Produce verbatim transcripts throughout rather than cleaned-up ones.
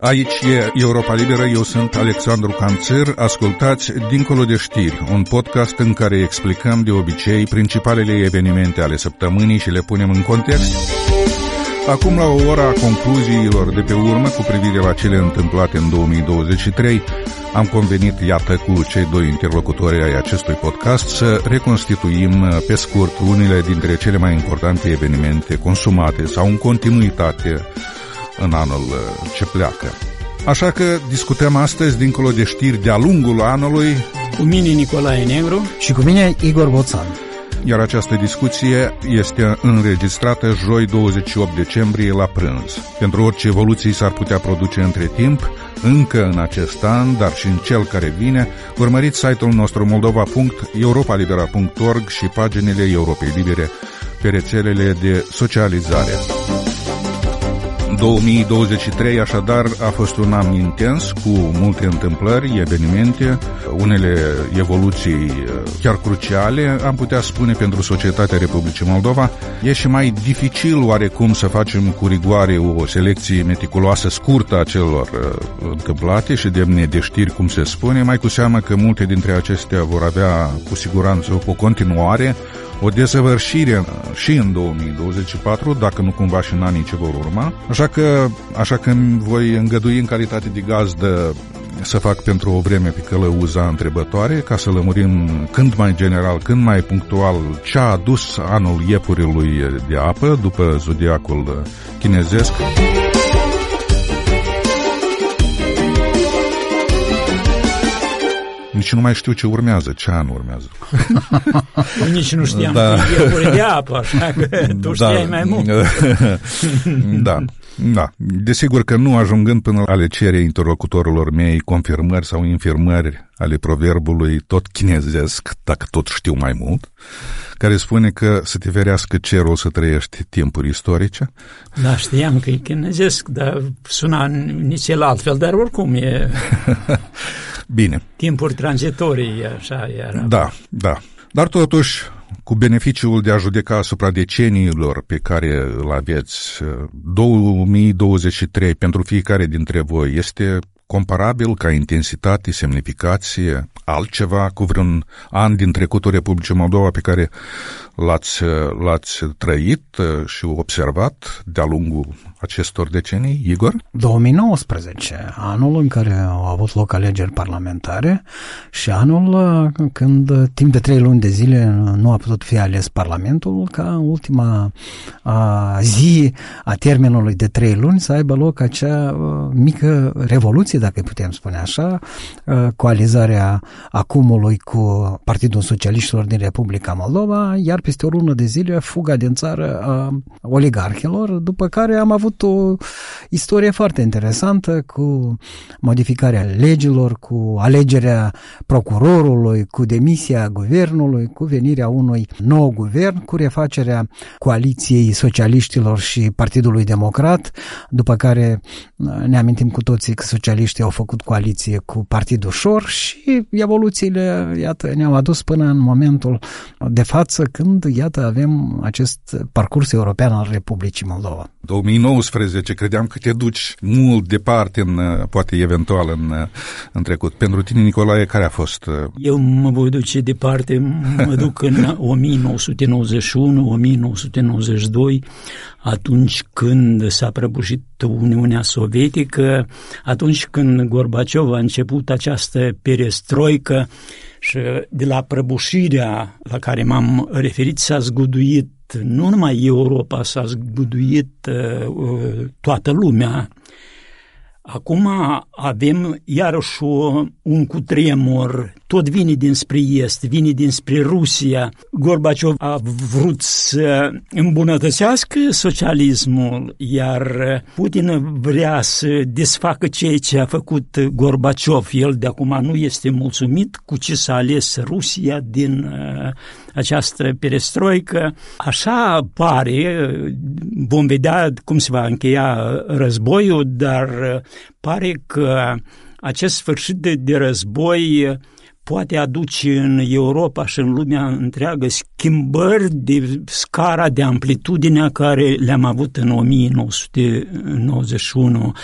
Aici e Europa Liberă, eu sunt Alexandru Canțir, ascultați Dincolo de știri, un podcast în care explicăm de obicei principalele evenimente ale săptămânii și le punem în context. Acum, la o oră a concluziilor de pe urmă cu privire la cele întâmplate în două mii douăzeci și trei, am convenit, iată, cu cei doi interlocutori ai acestui podcast să reconstituim pe scurt unele dintre cele mai importante evenimente consumate sau în continuitate în anul ce pleacă. Așa că discutăm astăzi, dincolo de știri, de-a lungul anului, cu mine Nicolae Negru și cu mine Igor Boțan. Iar această discuție este înregistrată joi douăzeci și opt decembrie la prânz. Pentru orice evoluții s-ar putea produce între timp, încă în acest an, dar și în cel care vine, urmăriți site-ul nostru moldova punct europa libera punct org și paginile Europei Libere pe rețelele de socializare. două mii douăzeci și trei, așadar, a fost un an intens, cu multe întâmplări, evenimente, unele evoluții chiar cruciale, am putea spune, pentru societatea Republicii Moldova. E și mai dificil oarecum să facem cu rigoare o selecție meticuloasă, scurtă a celor întâmplate și demne de știri, cum se spune, mai cu seamă că multe dintre acestea vor avea cu siguranță o continuare, o desăvârșire și în două mii douăzeci și patru, dacă nu cumva și în anii ce vor urma. Așa că, așa că îmi voi îngădui în calitate de gazdă să fac pentru o vreme pe călăuza întrebătoare, ca să lămurim cât mai general, cât mai punctual ce a adus anul iepurilui de apă după zodiacul chinezesc. Nici nu mai știu ce urmează, ce an urmează. Nici nu știam da. că iepuri de apă, așa că tu da. știai mai mult. Da, da. Desigur că nu ajungând până la le cere interlocutorilor mei confirmări sau infirmări ale proverbului tot chinezesc, dacă tot știu mai mult, care spune că să te ferească cerul să trăiești timpuri istorice. Da, știam că e chinezesc, dar suna nici el altfel, dar oricum e... Bine. Timpuri tranzitorii, așa era. Da, da. Dar totuși, cu beneficiul de a judeca asupra deceniilor pe care îl aveți, două mii douăzeci și trei pentru fiecare dintre voi este comparabil ca intensitate, semnificație, altceva cu vreun an din trecutul Republicii Moldova pe care l-ați, l-ați trăit și observat de-a lungul acestor decenii, Igor? două mii nouăsprezece, anul în care au avut loc alegeri parlamentare și anul când timp de trei luni de zile nu a putut fi ales Parlamentul, ca ultima a, zi a termenului de trei luni să aibă loc acea a, mică revoluție, dacă putem spune așa, a, coalizarea acumului cu Partidul Socialiștilor din Republica Moldova, iar peste o lună de zile fuga din țară a oligarhilor, după care am avut o istorie foarte interesantă cu modificarea legilor, cu alegerea procurorului, cu demisia guvernului, cu venirea unui nou guvern, cu refacerea coaliției socialiștilor și Partidului Democrat, după care ne amintim cu toții că socialiștii au făcut coaliție cu Partidul Șor și evoluțiile, iată, ne-au adus până în momentul de față când, iată, avem acest parcurs european al Republicii Moldova. două mii nouăsprezece, credeam că te duci mult departe, în, poate eventual în, în trecut. Pentru tine, Nicolae, care a fost? Eu mă voi duce departe, mă duc în o mie nouă sute nouăzeci și unu - o mie nouă sute nouăzeci și doi, atunci când s-a prăbușit Uniunea Sovietică, atunci când Gorbaciov a început această perestroică și de la prăbușirea la care m-am referit s-a zguduit nu numai Europa, s-a zguduit uh, toată lumea. Acum avem iarăși un cutremur, tot vine dinspre est, vine dinspre Rusia. Gorbaciov a vrut să îmbunătățească socialismul, iar Putin vrea să desfacă ceea ce a făcut Gorbaciov. El de acum nu este mulțumit cu ce s-a ales Rusia din această perestroică. Așa pare, vom vedea cum se va încheia războiul, dar pare că acest sfârșit de, de război poate aduce în Europa și în lumea întreagă schimbări de scara, de amplitudinea care le-am avut în o mie nouă sute nouăzeci și unu.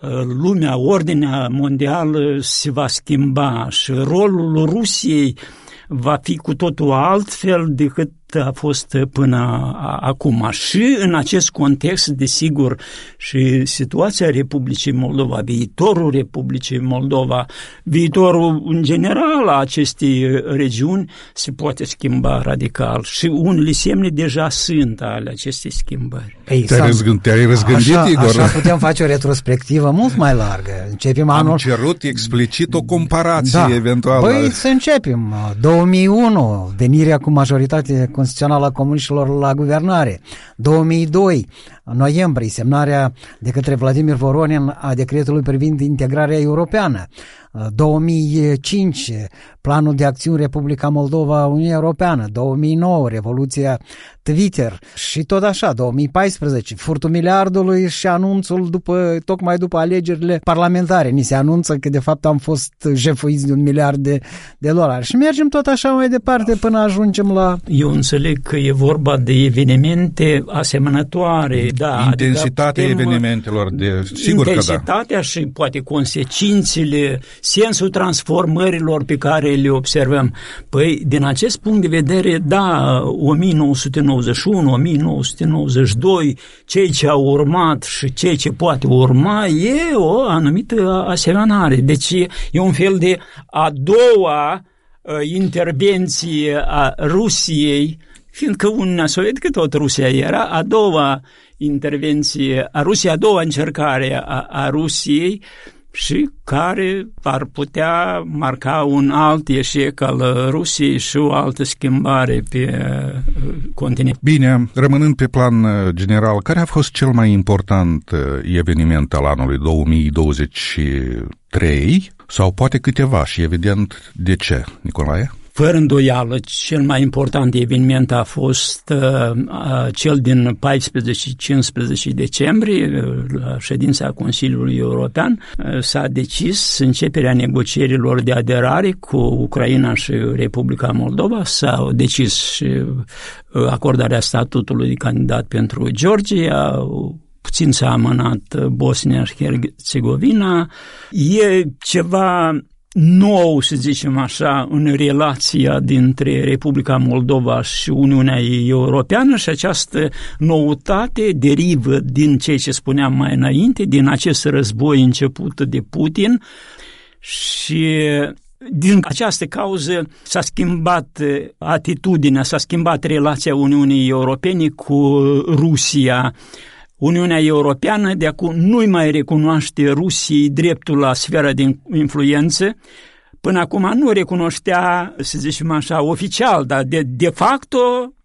lumea, ordinea mondială se va schimba și rolul Rusiei va fi cu totul altfel decât a fost până acum. Și în acest context, desigur, și situația Republicii Moldova, viitorul Republicii Moldova, viitorul în general a acestei regiuni se poate schimba radical. Și unele semne deja sunt ale acestei schimbări. Ei, te-ai, răzgând, te-ai răzgândit, așa, Igor? Așa putem face o retrospectivă mult mai largă. Începem Am anul... cerut explicit o comparație da. eventuală. Băi, să începem. două mii unu, venirea cu majoritate constituțională a comuniștilor la guvernare. două mii doi, noiembrie, semnarea de către Vladimir Voronin a decretului privind integrarea europeană. două mii cinci, planul de acțiuni Republica Moldova, Uniunea Europeană. două mii nouă, revoluția Twitter și tot așa. două mii paisprezece, furtul miliardului și anunțul după, tocmai după alegerile parlamentare. Ni se anunță că de fapt am fost jefuiți de un miliard de, de dolari. Și mergem tot așa mai departe până ajungem la... Eu înțeleg că e vorba de evenimente asemănătoare. Da, intensitatea adică evenimentelor, de sigur că da. Intensitatea și poate consecințele, sensul transformărilor pe care le observăm. Păi, din acest punct de vedere, da, o mie nouă sute nouăzeci și unu, o mie nouă sute nouăzeci și doi, cei ce au urmat și cei ce poate urma, e o anumită asemănare. Deci e un fel de a doua uh, intervenție a Rusiei, fiindcă Uniunea Sovietică tot Rusia era, a doua intervenție a Rusiei, a doua încercare a, a Rusiei, și care ar putea marca un alt eșec al Rusiei și o altă schimbare pe continent. Bine, rămânând pe plan general, care a fost cel mai important eveniment al anului două mii douăzeci și trei? Sau poate câteva și evident de ce, Nicolae? Fără îndoială, cel mai important eveniment a fost uh, cel din paisprezece și cincisprezece decembrie, la ședința Consiliului European. Uh, s-a decis începerea negocierilor de aderare cu Ucraina și Republica Moldova, s-a decis și uh, acordarea statutului de candidat pentru Georgia, puțin s-a amânat Bosnia și Herțegovina. E ceva nou, să zicem așa, în relația dintre Republica Moldova și Uniunea Europeană și această noutate derivă din ceea ce spuneam mai înainte, din acest război început de Putin și din această cauză s-a schimbat atitudinea, s-a schimbat relația Uniunii Europene cu Rusia. Uniunea Europeană de acum nu-i mai recunoaște Rusiei dreptul la sfera de influență. Până acum nu recunoștea, să zicem așa, oficial, dar de, de facto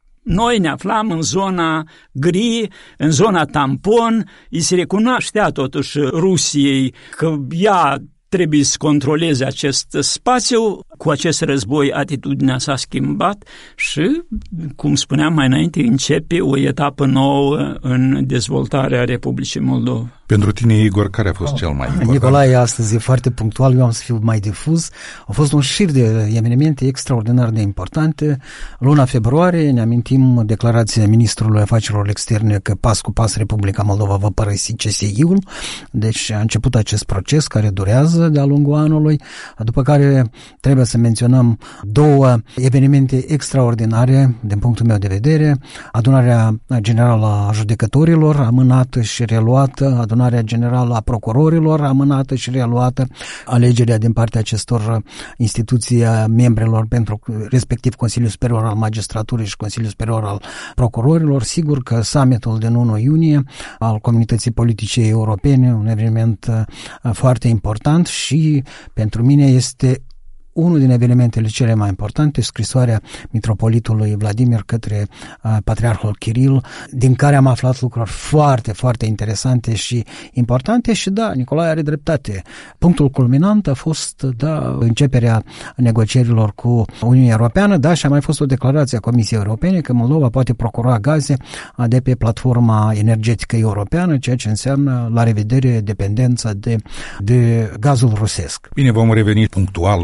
noi ne aflam în zona gri, în zona tampon. Îi se recunoștea totuși Rusiei că ea trebuie să controleze acest spațiu. Cu acest război atitudinea s-a schimbat și, cum spuneam mai înainte, începe o etapă nouă în dezvoltarea Republicii Moldova. Pentru tine, Igor, care a fost cel mai important? Nicolae astăzi e foarte punctual, eu am să fiu mai difuz. Au fost un șir de evenimente extraordinar de importante. Luna februarie, ne amintim declarația Ministrului Afacerilor Externe că pas cu pas Republica Moldova va părăsi C S I-ul. Deci a început acest proces care durează de-a lungul anului, după care trebuie să menționăm două evenimente extraordinare din punctul meu de vedere. Adunarea Generală a Judecătorilor, amânată și reluată, Adunarea Generală a Procurorilor, amânată și reluată, alegerea din partea acestor instituții a membrilor pentru respectiv Consiliul Superior al Magistraturii și Consiliul Superior al Procurorilor. Sigur că summitul din unu iunie al Comunității Politice Europene, un eveniment foarte important și pentru mine este unul din evenimentele cele mai importante, scrisoarea mitropolitului Vladimir către uh, Patriarhul Kiril, din care am aflat lucruri foarte, foarte interesante și importante și da, Nicolae are dreptate. Punctul culminant a fost, da, începerea negocierilor cu Uniunea Europeană, da, și a mai fost o declarație a Comisiei Europene că Moldova poate procura gaze de pe platforma energetică europeană, ceea ce înseamnă la revedere dependența de, de gazul rusesc. Bine, vom reveni punctual la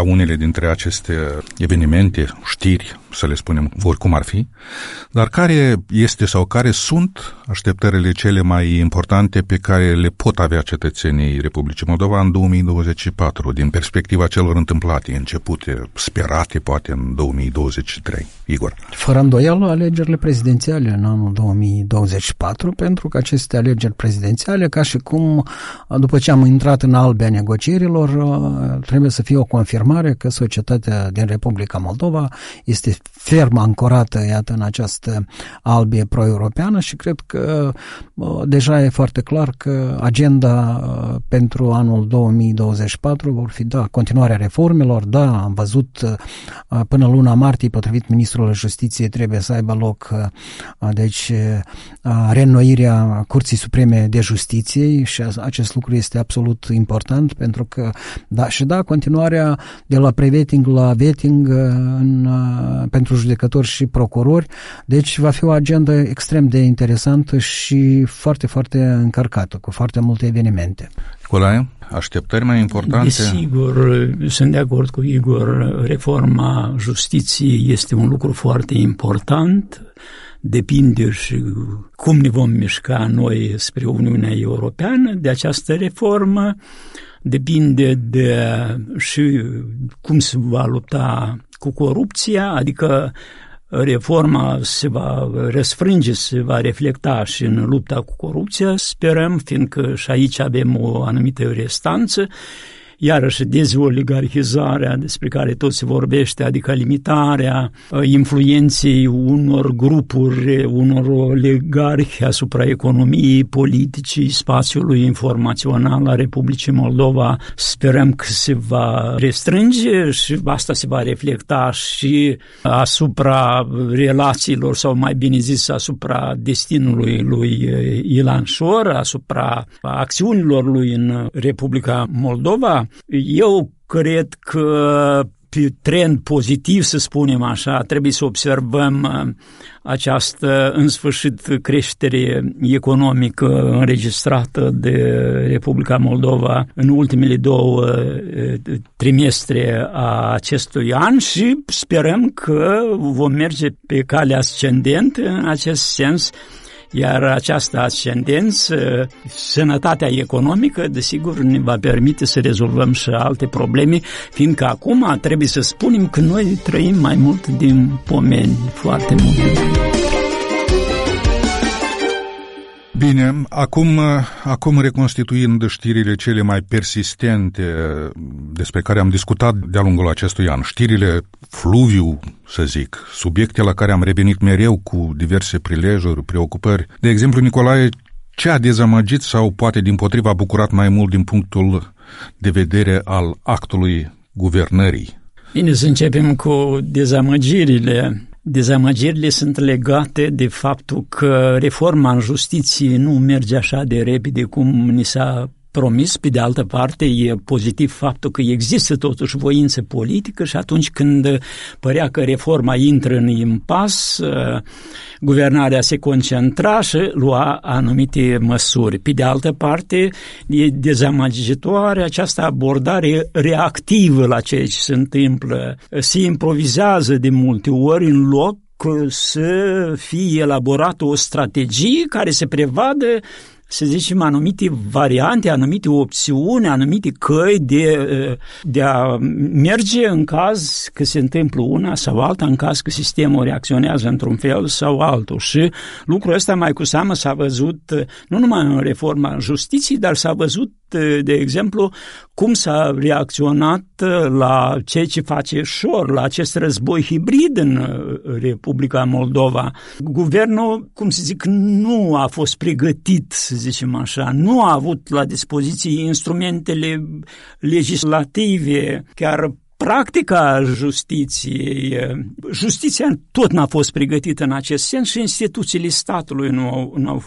unele dintre aceste evenimente, știri, să le spunem oricum ar fi, dar care este sau care sunt așteptările cele mai importante pe care le pot avea cetățenii Republicii Moldova în două mii douăzeci și patru, din perspectiva celor întâmplate, începute, sperate poate în două mii douăzeci și trei? Igor. Fără îndoială, alegerile prezidențiale în anul două mii douăzeci și patru, pentru că aceste alegeri prezidențiale, ca și cum după ce am intrat în albea negocierilor, trebuie să fie o confirmare că societatea din Republica Moldova este ferm ancorată, iată, în această albie pro-europeană și cred că deja e foarte clar că agenda pentru anul două mii douăzeci și patru vor fi, da, continuarea reformelor, da, am văzut până luna martie, potrivit Ministrului Justiției, trebuie să aibă loc, deci, reînnoirea Curții Supreme de Justiție și acest lucru este absolut important pentru că, da, și da, continuarea de la pre-vetting la vetting în, pentru judecători și procurori, deci va fi o agendă extrem de interesantă și foarte, foarte încărcată, cu foarte multe evenimente. Nicolae, așteptări mai importante? Desigur, sunt de acord cu Igor, reforma justiției este un lucru foarte important, depinde și cum ne vom mișca noi spre Uniunea Europeană de această reformă, depinde de și cum se va lupta cu corupția, adică reforma se va răsfrânge, se va reflecta și în lupta cu corupția, sperăm, fiindcă și aici avem o anumită restanță, iarăși dezoligarhizarea despre care tot se vorbește, adică limitarea influenței unor grupuri, unor oligarhi asupra economiei, politicii, spațiului informațional al Republicii Moldova, sperăm că se va restrânge și asta se va reflecta și asupra relațiilor, sau mai bine zis, asupra destinului lui Ilan Șor, asupra acțiunilor lui în Republica Moldova. Eu cred că pe trend pozitiv, să spunem așa, trebuie să observăm această, în sfârșit, creștere economică înregistrată de Republica Moldova în ultimele două trimestre a acestui an și sperăm că vom merge pe calea ascendentă în acest sens. Iar această ascendență, sănătatea economică, desigur, ne va permite să rezolvăm și alte probleme, fiindcă acum trebuie să spunem că noi trăim mai mult din pomeni, foarte mult. Bine, acum, acum reconstituind știrile cele mai persistente despre care am discutat de-a lungul acestui an, știrile fluviu, să zic, subiecte la care am revenit mereu cu diverse prilejuri, preocupări. De exemplu, Nicolae, ce a dezamăgit sau poate dimpotriva a bucurat mai mult din punctul de vedere al actului guvernării? Bine, să începem cu dezamăgirile. Dezamăgirile sunt legate de faptul că reforma în justiție nu merge așa de repede cum ni s-a promis. Pe de altă parte, e pozitiv faptul că există totuși voință politică și atunci când părea că reforma intră în impas, guvernarea se concentra și lua anumite măsuri. Pe de altă parte, e dezamăgitoare această abordare reactivă la ceea ce se întâmplă. Se improvizează de multe ori în loc să fie elaborată o strategie care să prevadă, să zicem, anumite variante, anumite opțiuni, anumite căi de, de a merge în caz că se întâmplă una sau alta, în caz că sistemul reacționează într-un fel sau altul. Și lucrul ăsta mai cu seamă s-a văzut nu numai în reforma justiției, dar s-a văzut, de exemplu, cum s-a reacționat la ceea ce face Șor, la acest război hibrid în Republica Moldova. Guvernul, cum să zic, nu a fost pregătit, să zicem așa, nu a avut la dispoziție instrumentele legislative, chiar practica justiției. Justiția tot n-a fost pregătită în acest sens și instituțiile statului nu au, nu au fost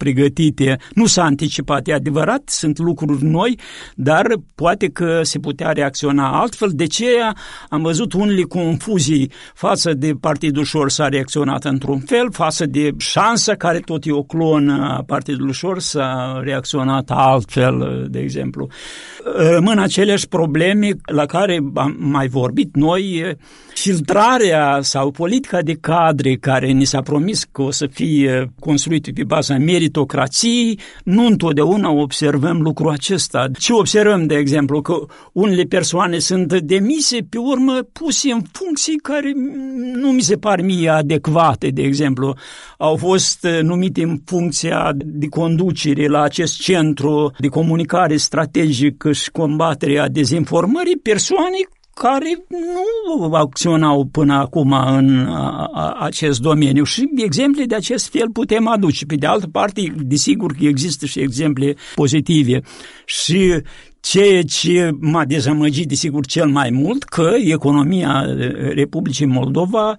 pregătite, nu s-a anticipat, e adevărat, sunt lucruri noi, dar poate că se putea reacționa altfel. De ce am văzut unele confuzii față de Partidul Ușor s-a reacționat într-un fel, față de Șansa, care tot e o clonă a Partidului Ușor, s-a reacționat altfel, de exemplu. Rămân aceleași probleme la care am mai vorbit noi, filtrarea sau politica de cadre care ni s-a promis că o să fie construită pe baza meritocrației, nu întotdeauna observăm lucrul acesta. Ce observăm, de exemplu, că unele persoane sunt demise, pe urmă puse în funcții care nu mi se par mie adecvate, de exemplu. Au fost numite în funcția de conducere la acest centru de comunicare strategică și combaterea dezinformării persoane care nu acționau până acum în acest domeniu și exemple de acest fel putem aduce. Pe de altă parte, desigur că există și exemple pozitive și ceea ce m-a dezamăgit, desigur, cel mai mult, că economia Republicii Moldova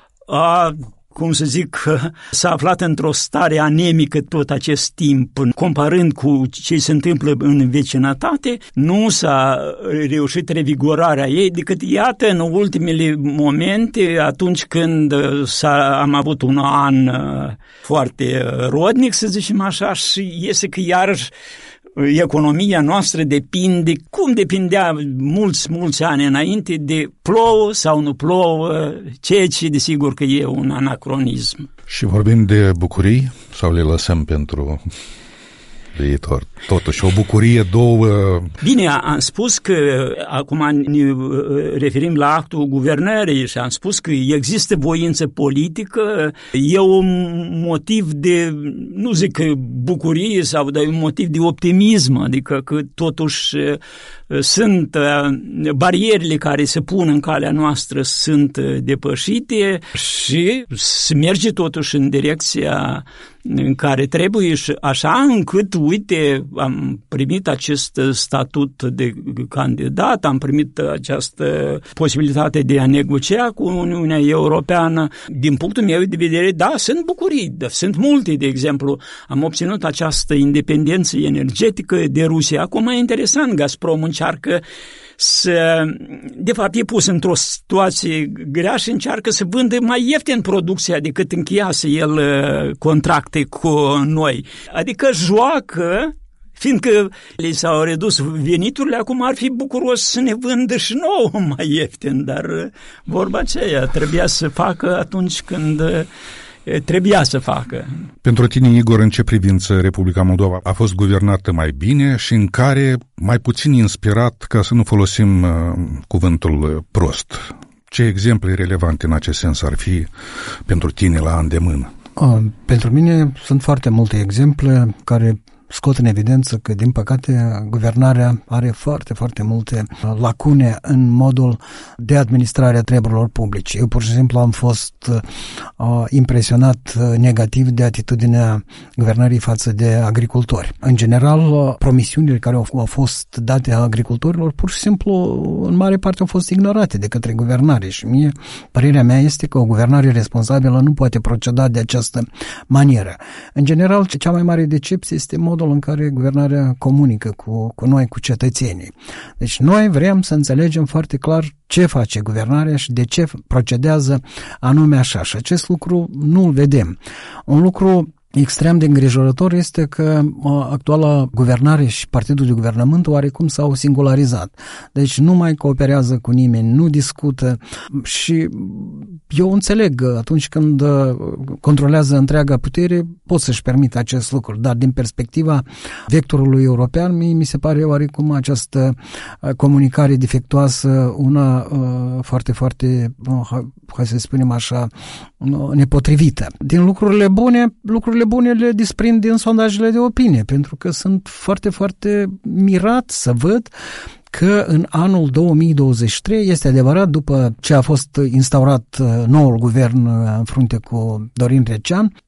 a, cum să zic, s-a aflat într-o stare anemică tot acest timp. Comparând cu ce se întâmplă în vecinătate, nu s-a reușit revigorarea ei decât, iată, în ultimele momente, atunci când s-a, am avut un an foarte rodnic, să zicem așa, și iese că iarăși economia noastră depinde, cum depindea mulți, mulți ani înainte, de plouă sau nu plouă, ceea ce desigur că e un anacronism. Și vorbim de bucurii sau le lăsăm pentru viitor? Totuși, o bucurie, două... Bine, am spus că acum ne referim la actul guvernării și am spus că există voință politică, e un motiv de, nu zic că bucurie sau de un motiv de optimism, adică că totuși sunt barierele care se pun în calea noastră sunt depășite și se merge totuși în direcția în care trebuie și așa încât, uite, am primit acest statut de candidat, am primit această posibilitate de a negocia cu Uniunea Europeană. Din punctul meu de vedere, da, sunt bucurii, sunt multe, de exemplu, am obținut această independență energetică de Rusia. Acum e interesant, Gazprom încearcă să, de fapt, e pus într-o situație grea și încearcă să vândă mai ieftin producția decât încheiase el contracte cu noi. Adică joacă, fiindcă li s-au redus veniturile, acum ar fi bucuros să ne vândă și nouă mai ieftin, dar vorba aceea trebuia să facă atunci când trebuia să facă. Pentru tine, Igor, în ce privință Republica Moldova a fost guvernată mai bine și în care mai puțin inspirat, ca să nu folosim uh, cuvântul prost? Ce exemple relevante în acest sens ar fi pentru tine la îndemână? Uh, pentru mine sunt foarte multe exemple care scot în evidență că, din păcate, guvernarea are foarte, foarte multe lacune în modul de administrare a treburilor publice. Eu, pur și simplu, am fost uh, impresionat negativ de atitudinea guvernării față de agricultori. În general, promisiunile care au, au fost date agricultorilor, pur și simplu, în mare parte, au fost ignorate de către guvernare și mie, părerea mea este că o guvernare responsabilă nu poate proceda de această manieră. În general, cea mai mare decepție este modul în care guvernarea comunică cu, cu noi, cu cetățenii. Deci noi vrem să înțelegem foarte clar ce face guvernarea și de ce procedează anume așa. Și acest lucru nu-l vedem. Un lucru extrem de îngrijorător este că actuala guvernare și partidul de guvernământ oarecum s-au singularizat. Deci nu mai cooperează cu nimeni, nu discută și eu înțeleg atunci când controlează întreaga putere pot să-și permită acest lucru, dar din perspectiva vectorului european mi se pare oarecum această comunicare defectuoasă una uh, foarte, foarte, uh, hai să spunem așa, uh, nepotrivită. Din lucrurile bune, lucrurile bune le disprind din sondajele de opinie, pentru că sunt foarte, foarte mirat să văd că în anul două mii douăzeci și trei, este adevărat, după ce a fost instaurat noul guvern în frunte cu Dorin Recean,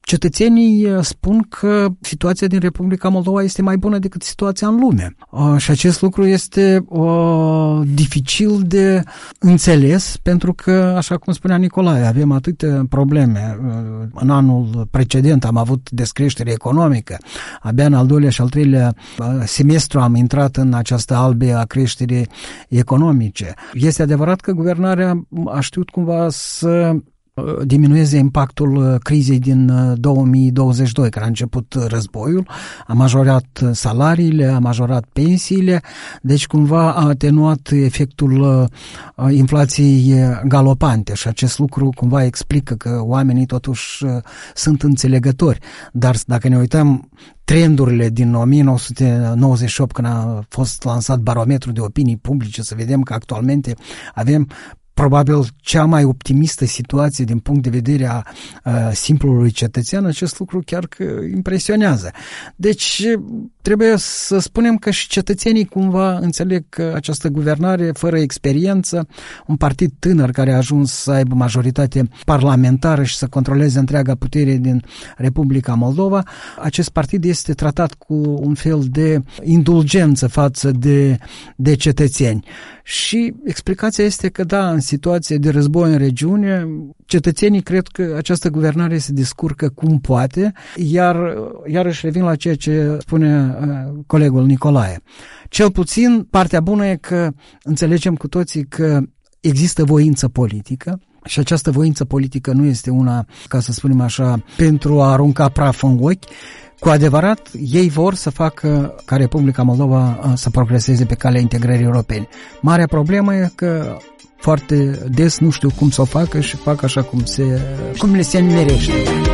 cetățenii spun că situația din Republica Moldova este mai bună decât situația în lume. Și acest lucru este dificil de înțeles, pentru că, așa cum spunea Nicolae, avem atâtea probleme. În anul precedent am avut descreștere economică, abia în al doilea și al treilea semestru am intrat în această albe a creșterii economice. Este adevărat că guvernarea a știut cumva să diminueze impactul crizei din două mii douăzeci și doi, când a început războiul, a majorat salariile, a majorat pensiile, deci cumva a atenuat efectul inflației galopante și acest lucru cumva explică că oamenii totuși sunt înțelegători. Dar dacă ne uităm trendurile din o mie nouă sute nouăzeci și opt, când a fost lansat barometrul de opinii publice, să vedem că actualmente avem probabil cea mai optimistă situație din punct de vedere a, a simplului cetățean, acest lucru chiar că impresionează. Deci trebuie să spunem că și cetățenii cumva înțeleg că această guvernare fără experiență, un partid tânăr care a ajuns să aibă majoritate parlamentară și să controleze întreaga putere din Republica Moldova, acest partid este tratat cu un fel de indulgență față de, de cetățeni. Și explicația este că da, în situație de război în regiune, cetățenii cred că această guvernare se descurcă cum poate, iar iarăși revin la ceea ce spune uh, colegul Nicolae. Cel puțin, partea bună e că înțelegem cu toții că există voință politică și această voință politică nu este una, ca să spunem așa, pentru a arunca praf în ochi. Cu adevărat, ei vor să facă ca Republica Moldova să progreseze pe calea integrării europene. Marea problemă e că foarte des nu știu cum să o facă și fac așa cum, se, cum le se nimerește.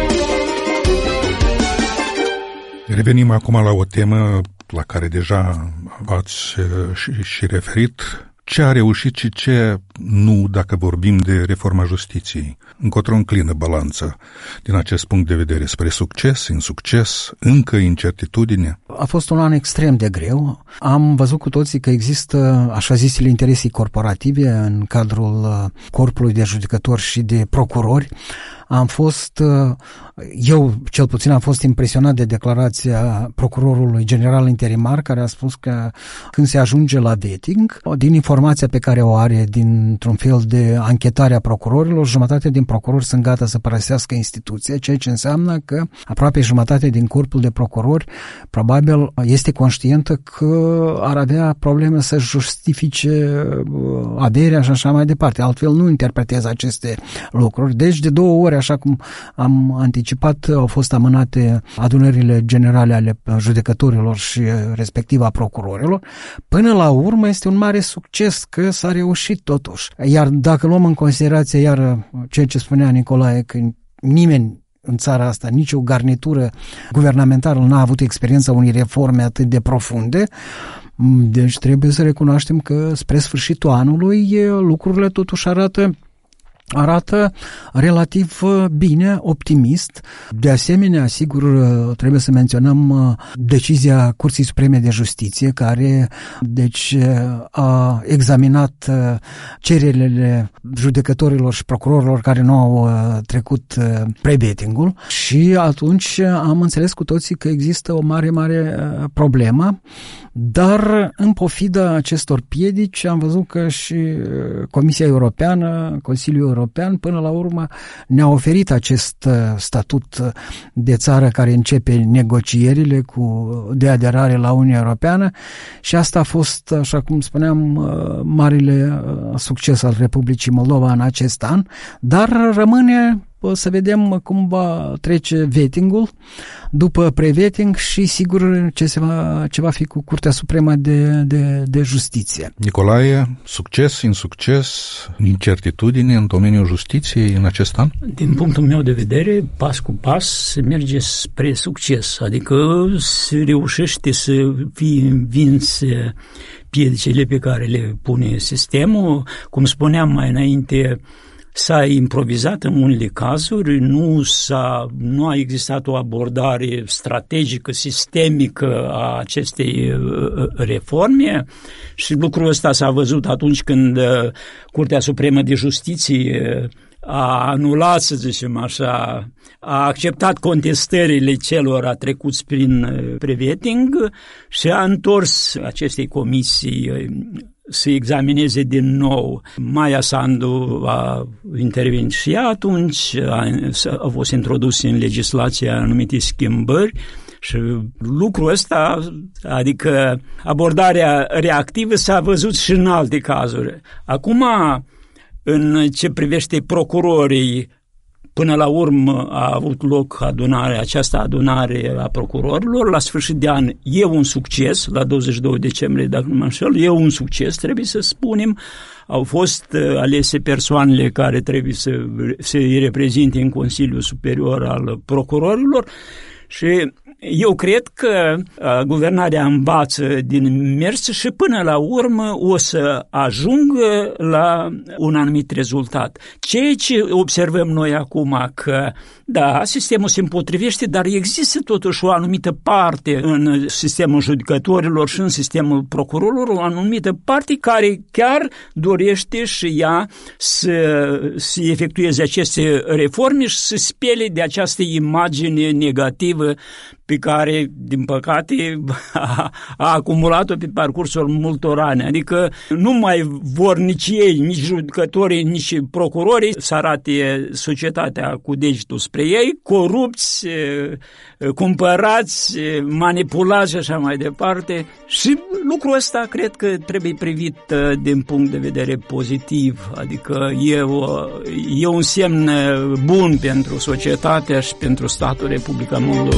Revenim acum la o temă la care deja v-ați și, și referit. Ce a reușit și ce nu, dacă vorbim de reforma justiției? Încotro înclină balanța din acest punct de vedere, spre succes, insucces, încă incertitudine? A fost un an extrem de greu. Am văzut cu toții că există așa zisele interesii corporative în cadrul corpului de judecători și de procurori. Am fost, eu cel puțin am fost impresionat de declarația procurorului general interimar, care a spus că când se ajunge la vetting, din informația pe care o are dintr-un fel de anchetare a procurorilor, jumătate din procurori sunt gata să părăsească instituția, ceea ce înseamnă că aproape jumătate din corpul de procurori probabil este conștientă că ar avea probleme să justifice averea și așa mai departe. Altfel nu interpretează aceste lucruri. Deci de două ori, așa cum am anticipat, au fost amânate adunările generale ale judecătorilor și respectiv a procurorilor. Până la urmă este un mare succes că s-a reușit totuși. Iar dacă luăm în considerație iar ceea ce spunea Nicolae, că nimeni în țara asta, nicio garnitură guvernamentală n-a avut experiența unei reforme atât de profunde, deci trebuie să recunoaștem că spre sfârșitul anului lucrurile totuși arată arată relativ bine, optimist. De asemenea, sigur, trebuie să menționăm decizia Curții Supreme de Justiție, care deci a examinat cererile judecătorilor și procurorilor care nu au trecut pre-vetting-ul și atunci am înțeles cu toții că există o mare, mare problemă, dar în pofida acestor piedici am văzut că și Comisia Europeană, Consiliul European, până la urmă ne-a oferit acest statut de țară care începe negocierile cu, de aderare la Uniunea Europeană și asta a fost, așa cum spuneam, marile succes al Republicii Moldova în acest an, dar rămâne să vedem cum va trece vetting-ul după pre-vetting și sigur ce, se va, ce va fi cu Curtea Supremă de, de, de Justiție. Nicolae, succes, insucces, incertitudine în domeniul justiției în acest an? Din punctul meu de vedere, pas cu pas se merge spre succes, adică se reușește să fie învinse piedicile pe care le pune sistemul. Cum spuneam mai înainte, s-a improvizat în unele cazuri, nu, s-a, nu a existat o abordare strategică, sistemică a acestei reforme și lucrul ăsta s-a văzut atunci când Curtea Supremă de Justiție a anulat, să zicem așa, a acceptat contestările celor trecuți prin preveting și a întors acestei comisii să examineze din nou. Maia Sandu a intervenit și ea atunci, a, a fost introdus în legislația anumite schimbări și lucrul ăsta, adică abordarea reactivă, s-a văzut și în alte cazuri. Acum, în ce privește procurorii, până la urmă a avut loc adunarea, această adunare a procurorilor, la sfârșit de an e un succes, la douăzeci și doi decembrie, dacă nu mă înșel, e un succes, trebuie să spunem. Au fost alese persoanele care trebuie să se reprezinte în Consiliul Superior al Procurorilor și eu cred că guvernarea învață din mers și până la urmă o să ajungă la un anumit rezultat. Ceea ce observăm noi acum, că da, sistemul se împotrivește, dar există totuși o anumită parte în sistemul judecătorilor și în sistemul procurorilor, o anumită parte care chiar dorește și ea să, să efectueze aceste reforme și să spele de această imagine negativă pe care, din păcate, a, a acumulat-o pe parcursul multor ani. Adică nu mai vor nici ei, nici judecătorii, nici procurorii să arate societatea cu degetul spre ei, corupți, cumpărați, manipulați și așa mai departe. Și lucrul ăsta cred că trebuie privit din punct de vedere pozitiv, adică e, o, e un semn bun pentru societatea și pentru statul Republica Moldova.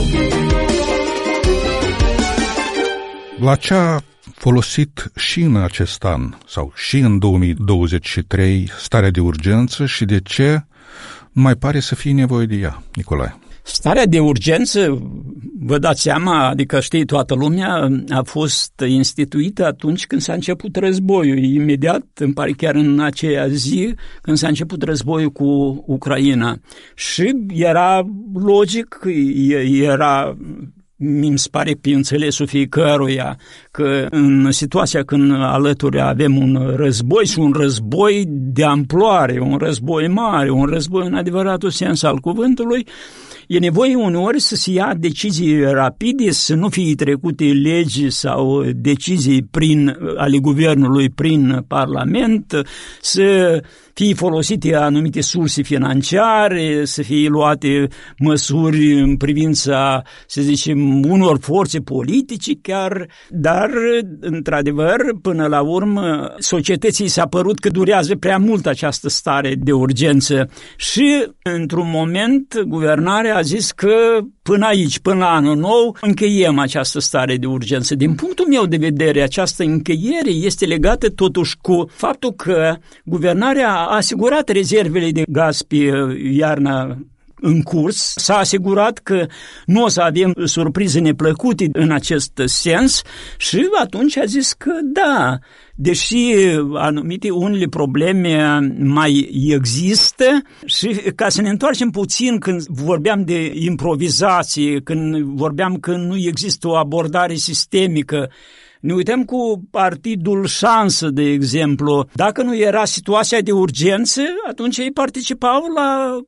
La ce a folosit și în acest an sau și în două mii douăzeci și trei starea de urgență și de ce nu mai pare să fie nevoie de ea, Nicolae? Starea de urgență, vă dați seama, adică știe toată lumea, a fost instituită atunci când s-a început războiul. Imediat, îmi pare chiar în aceea zi, când s-a început războiul cu Ucraina. Și era logic, era... mi se pare pe înțelesul fiecăruia că în situația când alături avem un război și un război de amploare, un război mare, un război în adevăratul sens al cuvântului, e nevoie uneori să se ia decizii rapide, să nu fie trecute legi sau decizii prin, ale guvernului prin Parlament, să fie folosite anumite surse financiare, să fie luate măsuri în privința, să zicem, unor forțe politice chiar, dar, într-adevăr, până la urmă, societății s-a părut că durează prea mult această stare de urgență și, într-un moment, guvernarea a zis că până aici, până la anul nou, încheiem această stare de urgență. Din punctul meu de vedere, această încheiere este legată totuși cu faptul că guvernarea a asigurat rezervele de gaz pe iarna în curs, s-a asigurat că nu o să avem surprize neplăcute în acest sens și atunci a zis că da, deși anumite unele probleme mai există și ca să ne întoarcem puțin când vorbeam de improvizație, când vorbeam că nu există o abordare sistemică, ne uităm cu partidul Șansă, de exemplu. Dacă nu era situația de urgență, atunci ei participau la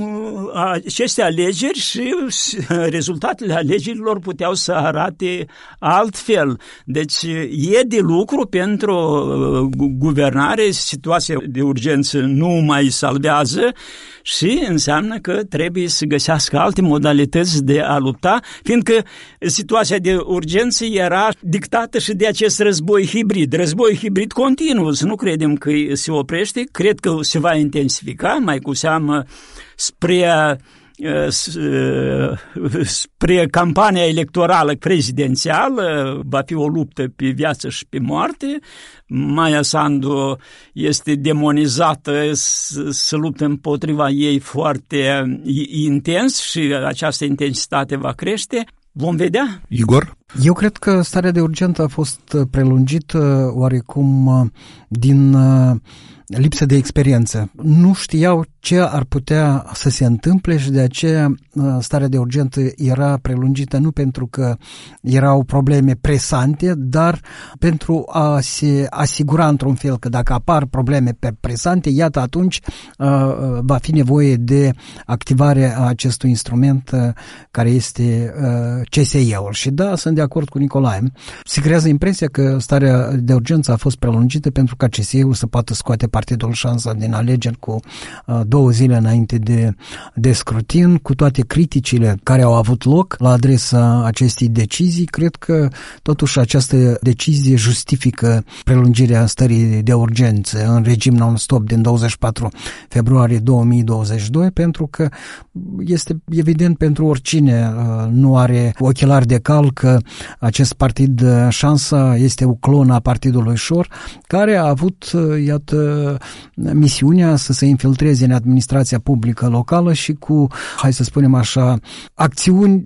aceste alegeri și rezultatele alegerilor puteau să arate altfel. Deci e de lucru pentru guvernare, situația de urgență nu mai salvează și înseamnă că trebuie să găsească alte modalități de a lupta, fiindcă situația de urgență era dictată și de acest război hibrid. Război hibrid continuă, să nu credem că se oprește, cred că se va intensifica, mai cu seamă spre, spre campania electorală prezidențială, va fi o luptă pe viață și pe moarte. Maia Sandu este demonizată, să luptă împotriva ei foarte intens și această intensitate va crește. Vom vedea. Igor? Eu cred că starea de urgență a fost prelungită oarecum din lipsă de experiență. Nu știau ce ar putea să se întâmple și de aceea starea de urgență era prelungită nu pentru că erau probleme presante, dar pentru a se asigura într-un fel că dacă apar probleme presante, iată atunci va fi nevoie de activarea acestui instrument care este C S E-ul. Și da, sunt de acord cu Nicolae. Se creează impresia că starea de urgență a fost prelungită pentru ca C S E-ul să poată scoate partidul Șansa din alegeri cu două zile înainte de, de scrutin, cu toate criticile care au avut loc la adresa acestei decizii. Cred că totuși această decizie justifică prelungirea stării de urgență în regim non-stop din douăzeci și patru februarie două mii douăzeci și doi, pentru că este evident pentru oricine nu are ochelari de cal că acest partid Șansa este o clonă a partidului Șor, care a avut, iată, misiunea să se infiltreze în administrația publică locală și cu, hai să spunem așa, acțiuni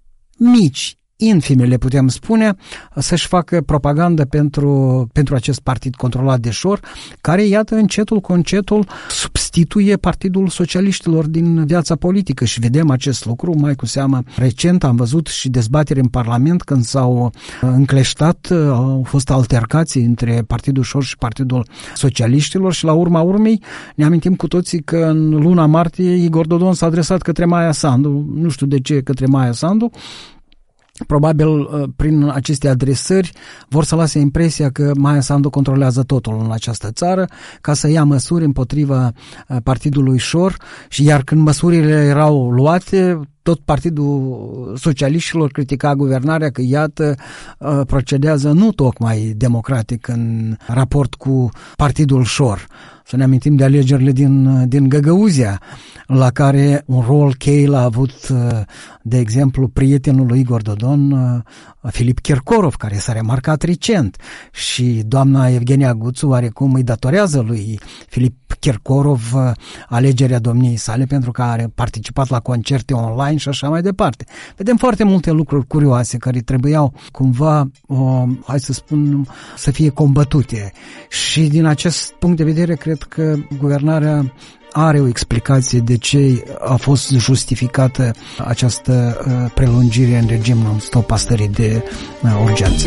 mici, infime, le putem spune, să-și facă propagandă pentru, pentru acest partid controlat de Șor, care, iată, încetul cu încetul substituie Partidul Socialiștilor din viața politică și vedem acest lucru, mai cu seamă recent am văzut și dezbateri în Parlament când s-au încleștat, au fost altercații între Partidul Șor și Partidul Socialiștilor și la urma urmei ne amintim cu toții că în luna martie Igor Dodon s-a adresat către Maia Sandu, nu știu de ce către Maia Sandu. Probabil prin aceste adresări vor să lase impresia că Maia Sandu controlează totul în această țară ca să ia măsuri împotriva partidului Șor și iar când măsurile erau luate, tot Partidul Socialiștilor critica guvernarea că, iată, procedează nu tocmai democratic în raport cu Partidul Șor. Să ne amintim de alegerile din, din Găgăuzia, la care un rol cheie l-a avut, de exemplu, prietenul lui Igor Dodon, Filip Kirkorov, care s-a remarcat recent. Și doamna Evgenia Guțu oarecum îi datorează lui Filip Kirkorov alegerea domniei sale pentru că a participat la concerte online și așa mai departe. Vedem foarte multe lucruri curioase care trebuiau cumva, uh, hai să spun, să fie combătute. Și din acest punct de vedere cred că guvernarea are o explicație de ce a fost justificată această uh, prelungire în regim non-stop a stării de uh, urgență.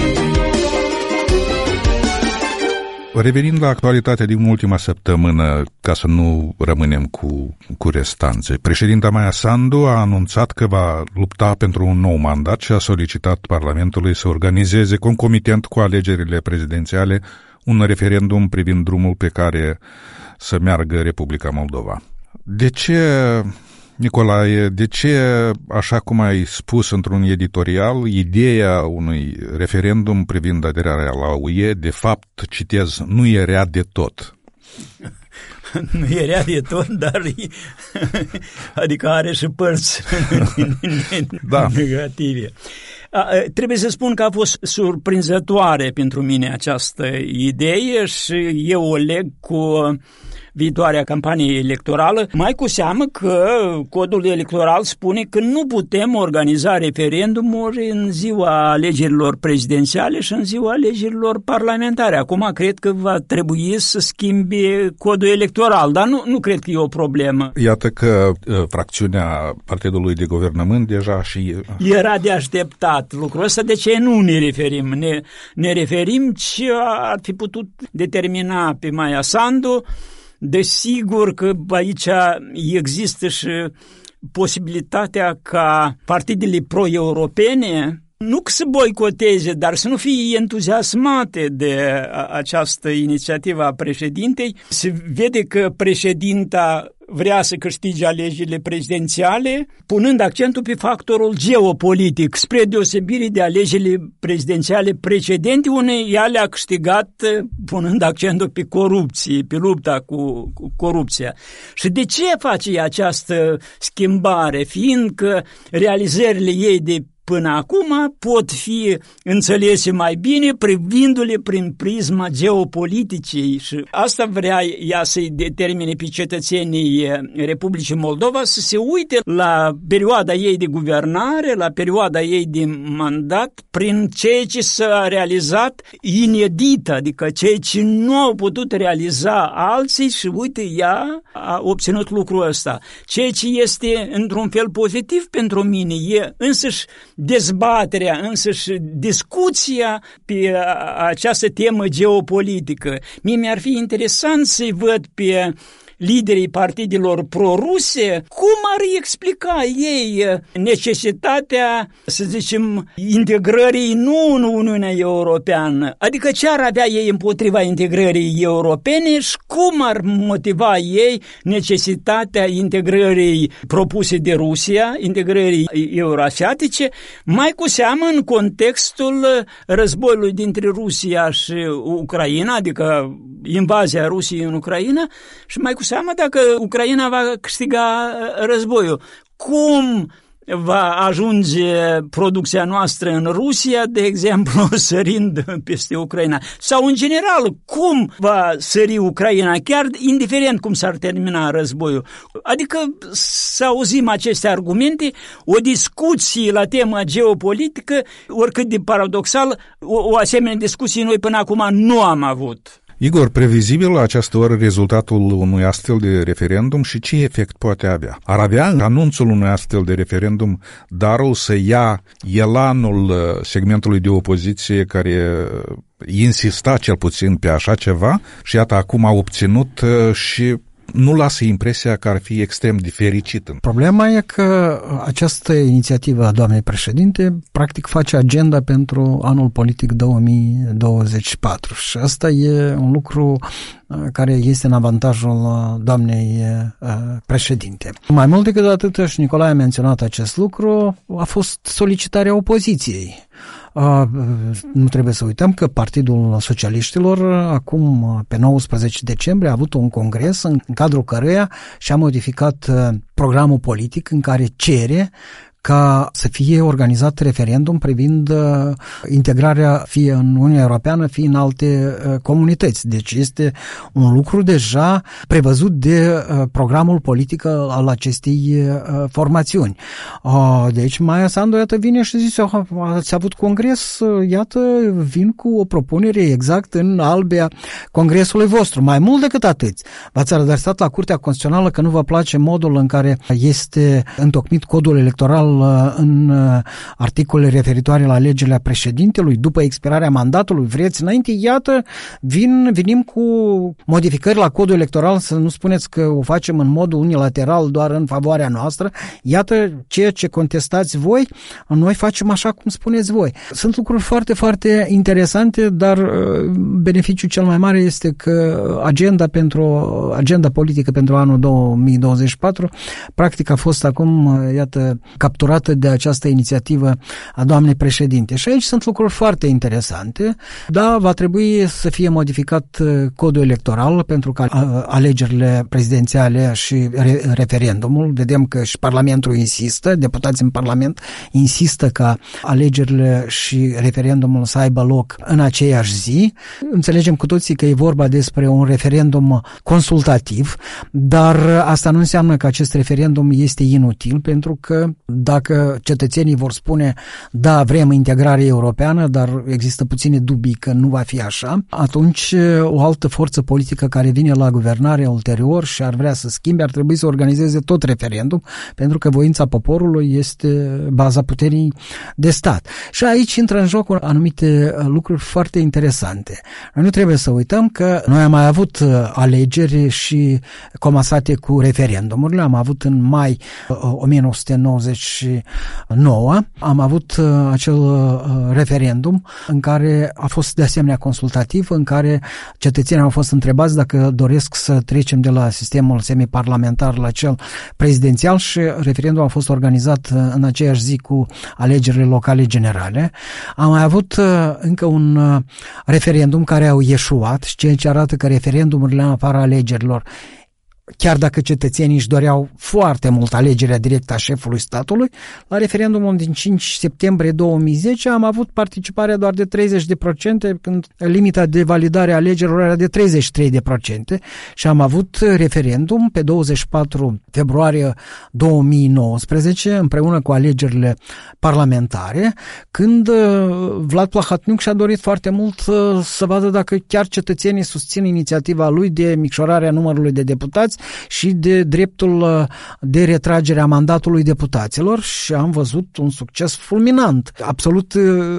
Revenind la actualitatea din ultima săptămână, ca să nu rămânem cu, cu restanțe, președinta Maia Sandu a anunțat că va lupta pentru un nou mandat și a solicitat Parlamentului să organizeze concomitent cu alegerile prezidențiale un referendum privind drumul pe care să meargă Republica Moldova. De ce, Nicolae, de ce, așa cum ai spus într-un editorial, ideea unui referendum privind aderarea la U E, de fapt, citez, nu e rea de tot? Nu e rea de tot, dar adică are și părți da. negative. Trebuie să spun că a fost surprinzătoare pentru mine această idee și eu o leg cu viitoarea campanie electorală, mai cu seamă că codul electoral spune că nu putem organiza referendumuri în ziua alegerilor prezidențiale și în ziua alegerilor parlamentare. Acum cred că va trebui să schimbe codul electoral, dar nu, nu cred că e o problemă. Iată că uh, fracțiunea Partidului de Guvernământ deja și... Era de așteptat lucrul ăsta, de ce nu ne referim? Ne, ne referim ce ar fi putut determina pe Maia Sandu. Desigur că aici există și posibilitatea ca partidele pro-europene nu că să boicoteze, dar să nu fie entuziasmate de această inițiativă a președintei. Se vede că președinta vrea să câștige alegerile prezidențiale, punând accentul pe factorul geopolitic, spre deosebire de alegerile prezidențiale precedente, unde ea le-a câștigat punând accentul pe corupție, pe lupta cu, cu corupția. Și de ce face această schimbare? Fiindcă realizările ei de până acum pot fi înțelese mai bine privindu-le prin prisma geopoliticii și asta vrea ea să-i determine pe cetățenii Republicii Moldova să se uite la perioada ei de guvernare, la perioada ei de mandat, prin ceea ce s-a realizat inedit, adică ceea ce nu au putut realiza alții și uite, ea a obținut lucrul ăsta. Ceea ce este într-un fel pozitiv pentru mine e însăși dezbaterea, însăși discuția pe această temă geopolitică. Mie mi-ar fi interesant să-i văd pe liderii partidelor pro-ruse, cum ar explica ei necesitatea, să zicem, integrării nu în Uniunea Europeană, adică ce ar avea ei împotriva integrării europene și cum ar motiva ei necesitatea integrării propuse de Rusia, integrării euroasiatice, mai cu seamă în contextul războiului dintre Rusia și Ucraina, adică invazia Rusiei în Ucraina, și mai cu seamă dacă Ucraina va câștiga războiul. Cum va ajunge producția noastră în Rusia, de exemplu, sărind peste Ucraina? Sau, în general, cum va sări Ucraina, chiar indiferent cum s-ar termina războiul? Adică să auzim aceste argumente, o discuție la tema geopolitică, oricât de paradoxal, o, o asemenea discuție noi până acum nu am avut. Igor, previzibil la această oră rezultatul unui astfel de referendum și ce efect poate avea? Ar avea anunțul unui astfel de referendum darul să ia elanul segmentului de opoziție care insista cel puțin pe așa ceva și iată acum a obținut și nu lasă impresia că ar fi extrem de fericit. Problema e că această inițiativă a doamnei președinte practic face agenda pentru anul politic două mii douăzeci și patru și asta e un lucru care este în avantajul doamnei președinte. Mai mult decât atât, și Nicolae a menționat acest lucru, a fost solicitarea opoziției. Uh, nu trebuie să uităm că Partidul Socialiștilor acum pe nouăsprezece decembrie a avut un congres în cadrul căruia și-a modificat uh, programul politic în care cere ca să fie organizat referendum privind uh, integrarea fie în Uniunea Europeană, fie în alte uh, comunități. Deci este un lucru deja prevăzut de uh, programul politic al acestei uh, formațiuni. Uh, deci Maia Sandu, iată, vine și zice, ați avut congres, uh, iată, vin cu o propunere exact în albea congresului vostru. Mai mult decât atât, v-ați adresat la Curtea Constituțională că nu vă place modul în care este întocmit codul electoral în articole referitoare la alegerile președintelui după expirarea mandatului, vreți înainte, iată, vin, venim cu modificări la codul electoral, să nu spuneți că o facem în modul unilateral doar în favoarea noastră, iată ceea ce contestați voi, noi facem așa cum spuneți voi. Sunt lucruri foarte, foarte interesante, dar beneficiul cel mai mare este că agenda pentru agenda politică pentru anul două mii douăzeci și patru practic a fost acum, iată, capturată de această inițiativă a doamnei președinte. Și aici sunt lucruri foarte interesante. Da, va trebui să fie modificat codul electoral pentru că alegerile prezidențiale și referendumul, vedem că și Parlamentul insistă, deputații în Parlament insistă ca alegerile și referendumul să aibă loc în aceeași zi. Înțelegem cu toții că e vorba despre un referendum consultativ, dar asta nu înseamnă că acest referendum este inutil, pentru că dacă cetățenii vor spune da, vrem integrare europeană, dar există puține dubii că nu va fi așa, atunci o altă forță politică care vine la guvernare ulterior și ar vrea să schimbe, ar trebui să organizeze tot referendum, pentru că voința poporului este baza puterii de stat. Și aici intră în joc anumite lucruri foarte interesante. Noi nu trebuie să uităm că noi am mai avut alegeri și comasate cu referendumurile. Am avut în mai o mie nouă sute nouăzeci și nouă, am avut acel referendum în care a fost de asemenea consultativ, în care cetățenii au fost întrebați dacă doresc să trecem de la sistemul semiparlamentar la cel prezidențial și referendumul a fost organizat în aceeași zi cu alegerile locale generale. Am mai avut încă un referendum care au ieșuat, ceea ce arată că referendumurile în afara alegerilor chiar dacă cetățenii își doreau foarte mult alegerea directă a șefului statului, la referendumul din cinci septembrie două mii zece am avut participarea doar de treizeci la sută, când limita de validare a alegerilor era de treizeci și trei la sută și am avut referendum pe douăzeci și patru februarie două mii nouăsprezece împreună cu alegerile parlamentare, când Vlad Plahotniuc și-a dorit foarte mult să vadă dacă chiar cetățenii susțin inițiativa lui de micșorarea numărului de deputați și de dreptul de retragere a mandatului deputaților și am văzut un succes fulminant, absolut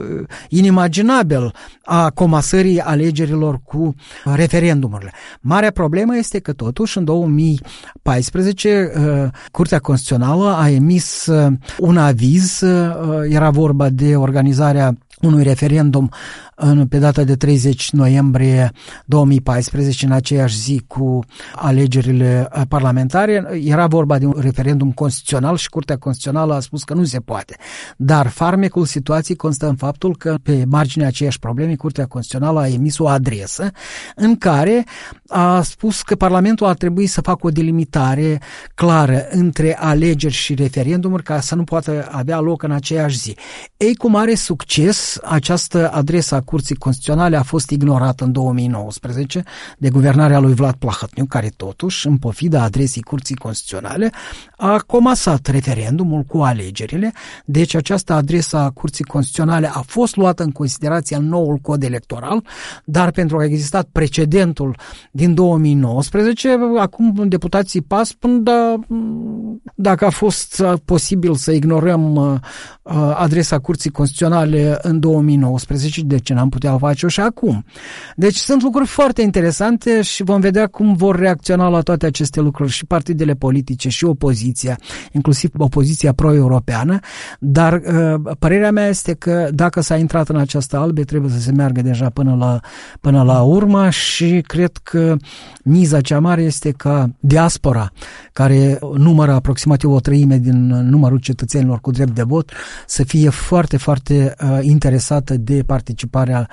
inimaginabil, a comasării alegerilor cu referendumurile. Marea problemă este că totuși în două mii paisprezece Curtea Constituțională a emis un aviz, era vorba de organizarea unui referendum în, pe data de treizeci noiembrie două mii paisprezece, în aceeași zi cu alegerile parlamentare. Era vorba de un referendum constituțional și Curtea Constituțională a spus că nu se poate. Dar farmecul situației constă în faptul că pe marginea aceeași probleme Curtea Constituțională a emis o adresă în care a spus că Parlamentul ar trebui să facă o delimitare clară între alegeri și referendumuri ca să nu poată avea loc în aceeași zi. Ei, cu mare succes, această adresă a Curții Constituționale a fost ignorată în două mii nouăsprezece de guvernarea lui Vlad Plahotniuc, care totuși, în pofida adresei Curții Constituționale, a comasat referendumul cu alegerile. Deci această adresă a Curții Constituționale a fost luată în considerație în noul cod electoral, dar pentru că a existat precedentul din două mii nouăsprezece, acum deputații P A S spun da, dacă a fost posibil să ignorăm adresa Curții Constituționale în două mii nouăsprezece, de ce n-am putea face-o și acum? Deci sunt lucruri foarte interesante și vom vedea cum vor reacționa la toate aceste lucruri și partidele politice și opoziția, inclusiv opoziția pro-europeană, dar părerea mea este că dacă s-a intrat în această albe, trebuie să se meargă deja până la, până la urmă și cred că miza cea mare este ca diaspora, care numără aproximativ o treime din numărul cetățenilor cu drept de vot, să fie foarte, foarte uh, interesată de participarea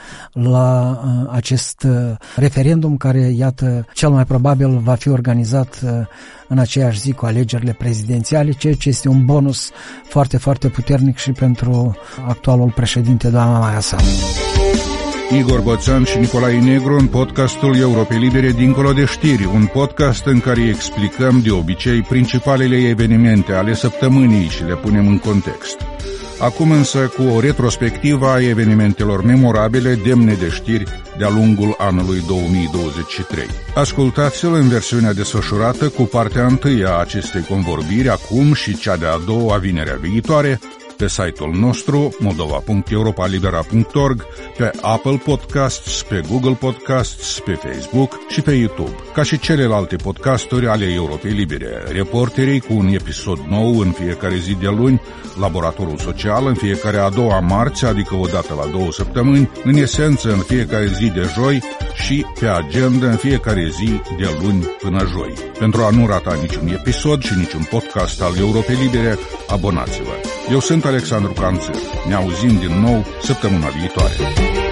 la uh, acest uh, referendum, care, iată, cel mai probabil va fi organizat uh, în aceeași zi cu alegerile prezidențiale, ceea ce este un bonus foarte, foarte puternic și pentru actualul președinte, doamna Maia Sandu. Igor Bățan și Nicolae Negru în podcastul Europei Libere Dincolo de Știri, un podcast în care explicăm de obicei principalele evenimente ale săptămânii și le punem în context. Acum însă cu o retrospectivă a evenimentelor memorabile demne de știri de-a lungul anului două mii douăzeci și trei. Ascultați-l în versiunea desfășurată cu partea întâi a acestei convorbiri acum și cea de-a doua vinerea viitoare, pe site-ul nostru moldova punct europa libera punct org, pe Apple Podcasts, pe Google Podcasts, pe Facebook și pe YouTube, ca și celelalte podcasturi ale Europei Libere. Reporterii cu un episod nou în fiecare zi de luni, Laboratorul Social în fiecare a doua marți, adică o dată la două săptămâni, în esență în fiecare zi de joi și pe agenda în fiecare zi de luni până joi. Pentru a nu rata niciun episod și niciun podcast al Europei Libere, abonați-vă. Eu sunt Alexandru Canțăr. Ne auzim din nou săptămâna viitoare.